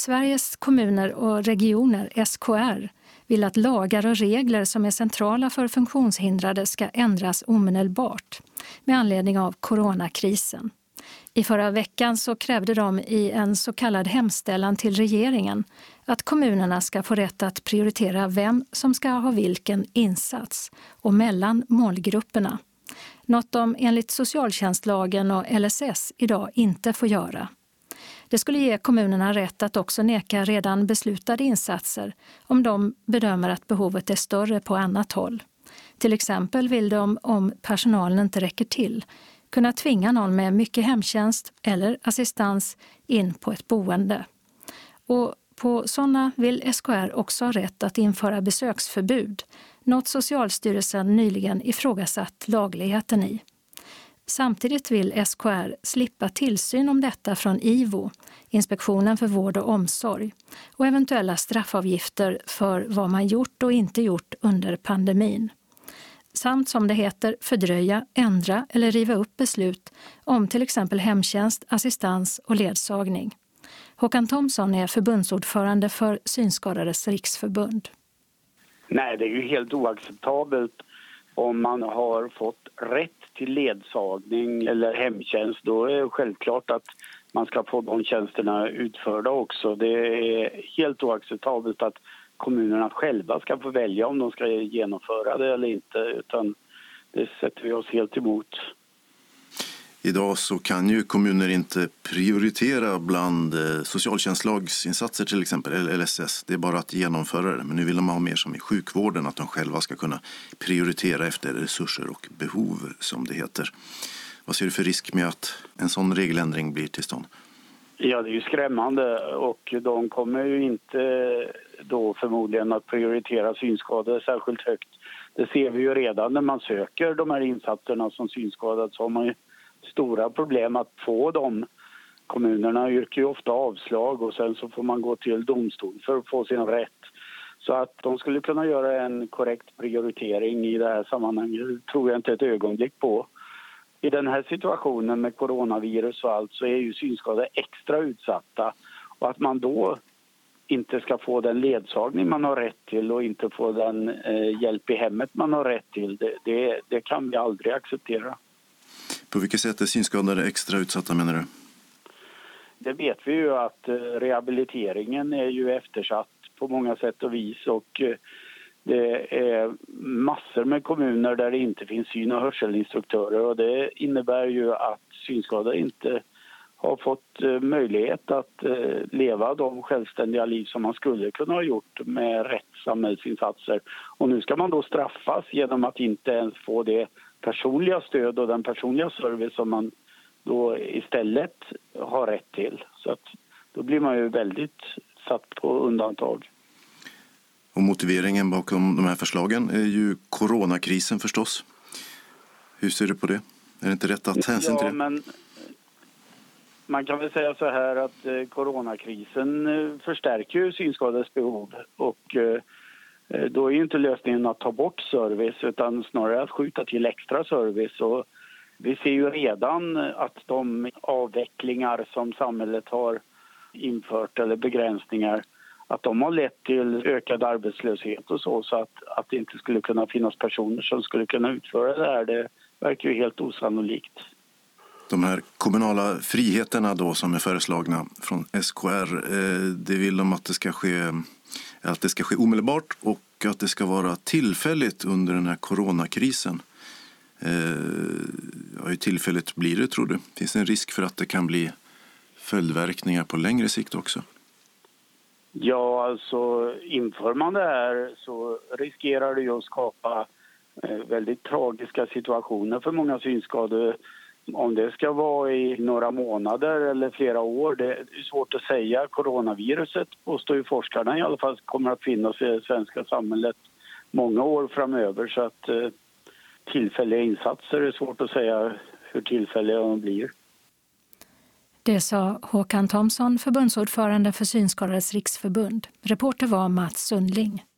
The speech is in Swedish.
Sveriges kommuner och regioner, SKR, vill att lagar och regler som är centrala för funktionshindrade ska ändras omedelbart med anledning av coronakrisen. I förra veckan så krävde de i en så kallad hemställan till regeringen att kommunerna ska få rätt att prioritera vem som ska ha vilken insats och mellan målgrupperna. Något de enligt socialtjänstlagen och LSS idag inte får göra. Det skulle ge kommunerna rätt att också neka redan beslutade insatser om de bedömer att behovet är större på annat håll. Till exempel vill de, om personalen inte räcker till, kunna tvinga någon med mycket hemtjänst eller assistans in på ett boende. Och på sådana vill SKR också ha rätt att införa besöksförbud, något Socialstyrelsen nyligen ifrågasatt lagligheten i. Samtidigt vill SKR slippa tillsyn om detta från IVO, Inspektionen för vård och omsorg, och eventuella straffavgifter för vad man gjort och inte gjort under pandemin. Samt, som det heter, fördröja, ändra eller riva upp beslut om till exempel hemtjänst, assistans och ledsagning. Håkan Thomsson är förbundsordförande för Synskadades riksförbund. Nej, det är ju helt oacceptabelt. Om man har fått rätt till ledsagning eller hemtjänst, då är det självklart att man ska få de tjänsterna utförda också. Det är helt oacceptabelt att kommunerna själva ska få välja om de ska genomföra det eller inte, utan det sätter vi oss helt emot. Idag så kan ju kommuner inte prioritera bland socialtjänstlagsinsatser till exempel, eller LSS. Det är bara att genomföra det. Men nu vill de ha mer som i sjukvården, att de själva ska kunna prioritera efter resurser och behov, som det heter. Vad ser du för risk med att en sån regeländring blir till stånd? Ja, det är ju skrämmande, och de kommer ju inte då förmodligen att prioritera synskadade särskilt högt. Det ser vi ju redan när man söker de här insatserna som synskadad, så har man ju stora problem att få dem. Kommunerna yrkar ju ofta avslag och sen så får man gå till domstol för att få sin rätt. Så att de skulle kunna göra en korrekt prioritering i det här sammanhanget tror jag inte ett ögonblick på. I den här situationen med coronavirus och allt så är ju synskadade extra utsatta, och att man då inte ska få den ledsagning man har rätt till och inte få den hjälp i hemmet man har rätt till, det kan vi aldrig acceptera. På vilket sätt är synskadade extra utsatta, menar du? Det vet vi ju att rehabiliteringen är ju eftersatt på många sätt och vis, och det är massor med kommuner där det inte finns syn- och hörselinstruktörer, och det innebär ju att synskadade inte har fått möjlighet att leva de självständiga liv som man skulle kunna ha gjort med rätt samhällsinsatser. Och nu ska man då straffas genom att inte ens få det personliga stöd och den personliga service som man då istället har rätt till. Så att då blir man ju väldigt satt på undantag. Och motiveringen bakom de här förslagen är ju coronakrisen förstås. Hur ser du på det? Är det inte rätt att hänsyn till det? Men man kan väl säga så här att coronakrisen förstärker ju synskadades behov, och då är ju inte lösningen att ta bort service utan snarare att skjuta till extra service. Och vi ser ju redan att de avvecklingar som samhället har infört eller begränsningar, att de har lett till ökad arbetslöshet och så att det inte skulle kunna finnas personer som skulle kunna utföra det här. Det verkar ju helt osannolikt. De här kommunala friheterna då som är föreslagna från SKR, det vill de att det ska ske omedelbart och att det ska vara tillfälligt under den här coronakrisen. Hur tillfälligt blir det, tror du? Finns det en risk för att det kan bli följdverkningar på längre sikt också? Ja, alltså inför man det här så riskerar det ju att skapa väldigt tragiska situationer för många synskadade. Om det ska vara i några månader eller flera år, det är svårt att säga. Coronaviruset, påstår ju forskarna i alla fall, kommer att finnas i det svenska samhället många år framöver. Så att tillfälliga insatser är svårt att säga hur tillfälliga de blir. Det sa Håkan Thomsson, förbundsordförande för Synskadades riksförbund. Reporter var Mats Sundling.